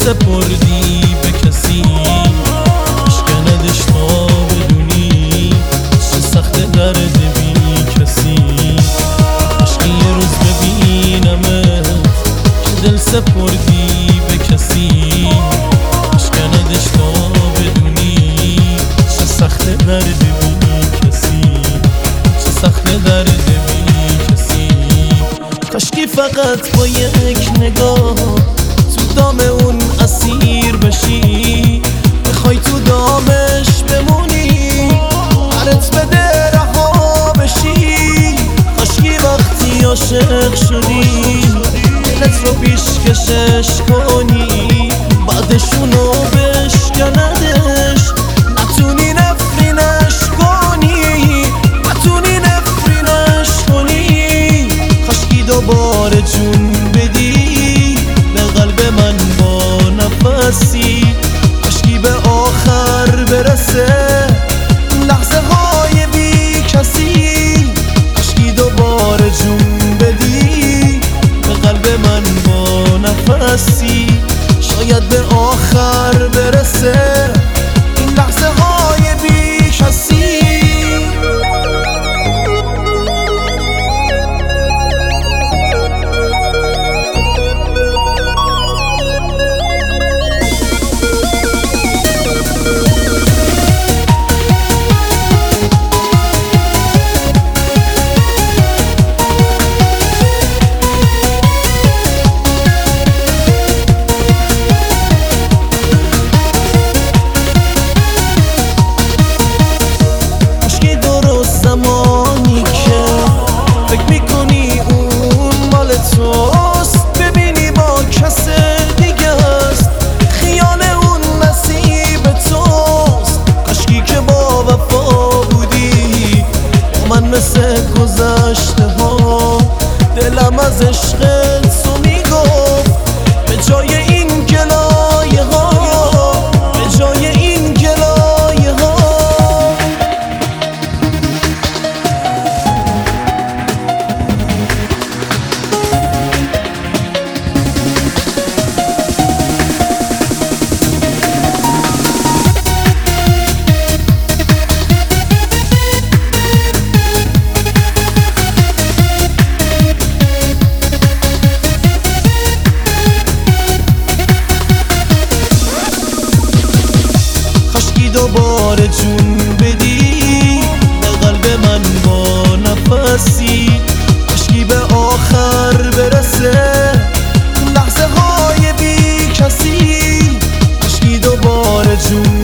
سپردی به کسی، اشکندش تا بدونی چه سخت درد بی کسی. عشقی یه روز ببینمت که دل سپردی به کسی، اشکندش تا بدونی چه سخت درد بی کسی، چه سخت درد بی کسی. کاشکی فقط با یک نگاه تو دام اون اسیر بشی، بخوای تو دامش بمونی، پرت بده رها بشی. کاشکی وقتی عاشق شدی دلت رو پیشکشش کنی، بعدشونو بشکندش، نتونی نفرینش کنی، نتونی نفرینش کنی. کاشکی دوباره جون بدی به قلب من با نفسی، کاشکی به آخر برسه لحظه های بی کسی. کاشکی دوباره جون بدی به قلب من با نفسی، شاید به آخر برسه این لحظه های بی کسی. زمانی که فکر میکنی اون مال توست، ببینی با کس دیگه است، خیال اون نصیب توست. کاشکی که با وفا بودی با من مثل گذشته ها، دلم از عشق تو میگفت به جای این گلایه ها، به جای این گلایه ها. دوباره جون بدی به قلب من با نفسی، کاشکی به آخر برسه لحظه های بی کسی. کاشکی دوباره جون